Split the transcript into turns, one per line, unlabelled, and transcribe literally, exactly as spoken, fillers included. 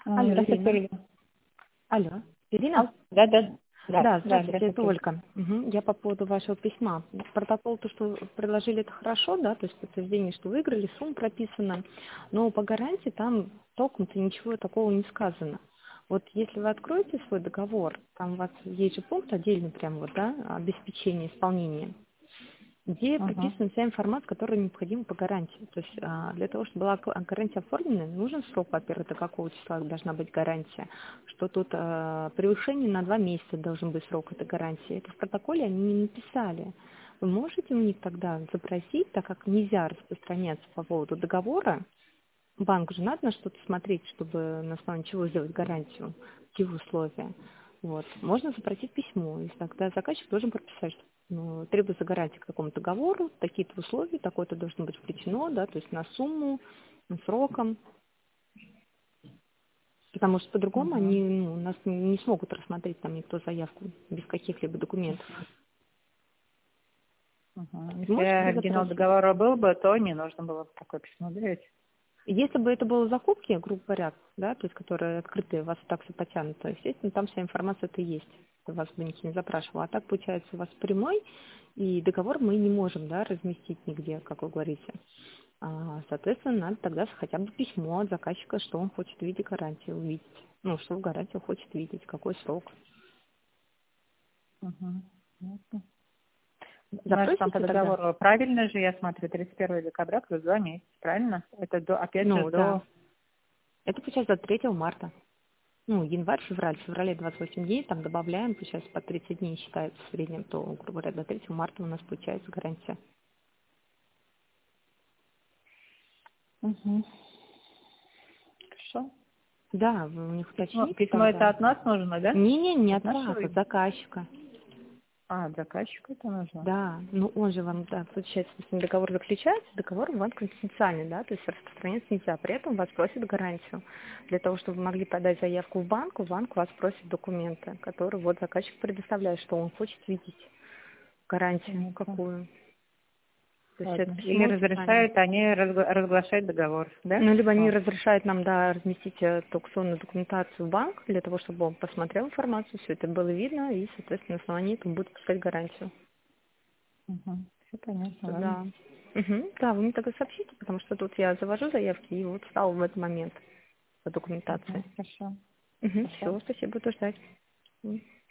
А,
Алло,
Здравствуйте,
Ирина.
Ольга.
Алло,
А,
Ирина?
да, да, да,
Да,
да,
здравствуйте, это
здравствуйте.
Ольга. Мгм. Я по поводу вашего письма. Протокол, то, что предложили, это хорошо, да, то есть подтверждение, что выиграли, сумма прописана, но по гарантии там толком-то ничего такого не сказано. Вот если вы откроете свой договор, там у вас есть же пункт отдельный прям вот, да, обеспечение исполнения, где
Угу,
прописана вся информация, которая необходима по гарантии. То есть а, для того, чтобы была г- гарантия оформлена, нужен срок, во-первых, до какого числа должна быть гарантия, что тут а, превышение на два месяца должен быть срок этой гарантии. Это в протоколе они не написали. Вы можете у них тогда запросить, так как нельзя распространяться по поводу договора, банку же надо на что-то смотреть, чтобы на основании чего сделать гарантию, какие условия. Вот. Можно запросить письмо, и тогда заказчик должен прописать, что ну, требуется гарантия к такому договору, такие-то условия, такое-то должно быть включено, да, то есть на сумму, на сроком, потому что по-другому
угу,
они ну, нас не, не смогут рассмотреть там никто заявку без каких-либо документов.
угу. Если
Можете
оригинал
запросить?
договора был бы, то не нужно было бы такое письмо давать.
Если бы это было закупки, грубо говоря, да, то есть которые открытые, у вас так все потянуто, естественно, там вся информация это есть, вас бы никто не запрашивал. А так получается у вас прямой, и договор мы не можем, да, разместить нигде, как вы говорите. А, соответственно, надо тогда хотя бы письмо от заказчика, что он хочет в виде гарантии увидеть. Ну, что в гарантии он хочет видеть, какой срок.
Угу. Ясно. У нас же там по
Запросите тогда?
договору правильно же, я смотрю, тридцать первого декабря плюс два месяца, правильно? Это до, опять же
Ну, да.
до...
Это получается до третьего марта. Ну, январь, февраль, в феврале двадцать восемь дней, там добавляем, сейчас по тридцать дней считается в среднем, то, грубо говоря, до третьего марта у нас получается гарантия.
Угу. Хорошо.
Да, вы у них
Письмо,
уточните
письмо это
тогда.
от нас нужно, да?
Не-не, не
От
от
нашего
вас, от
имени?
заказчика.
А, от заказчика это нужно.
Да, ну он же вам, да, получается, если договор заключается, договор у вас конфиденциальный, да, то есть распространяться нельзя. При этом вас просят гарантию. Для того, чтобы вы могли подать заявку в банк, банк вас просит документы, которые вот заказчик предоставляет, что он хочет видеть гарантию
Понятно.
какую. То есть это
Ладно. Или
письмо официальное.
разрешают, они разгла- разглашают договор, да?
Ну, либо они
Письмо.
разрешают нам, да, разместить э, ту аукционную документацию в банк, для того, чтобы он посмотрел информацию, все это было видно, и, соответственно, на основании этого будет пускать гарантию.
Угу. Все понятно,
Что
ладно.
да. Мгм. Да, вы мне тогда сообщите, потому что тут я завожу заявки, и вот стал в этот момент по
Угу.
документации.
Хорошо.
Угу.
Хорошо.
Все, спасибо, буду ждать. М.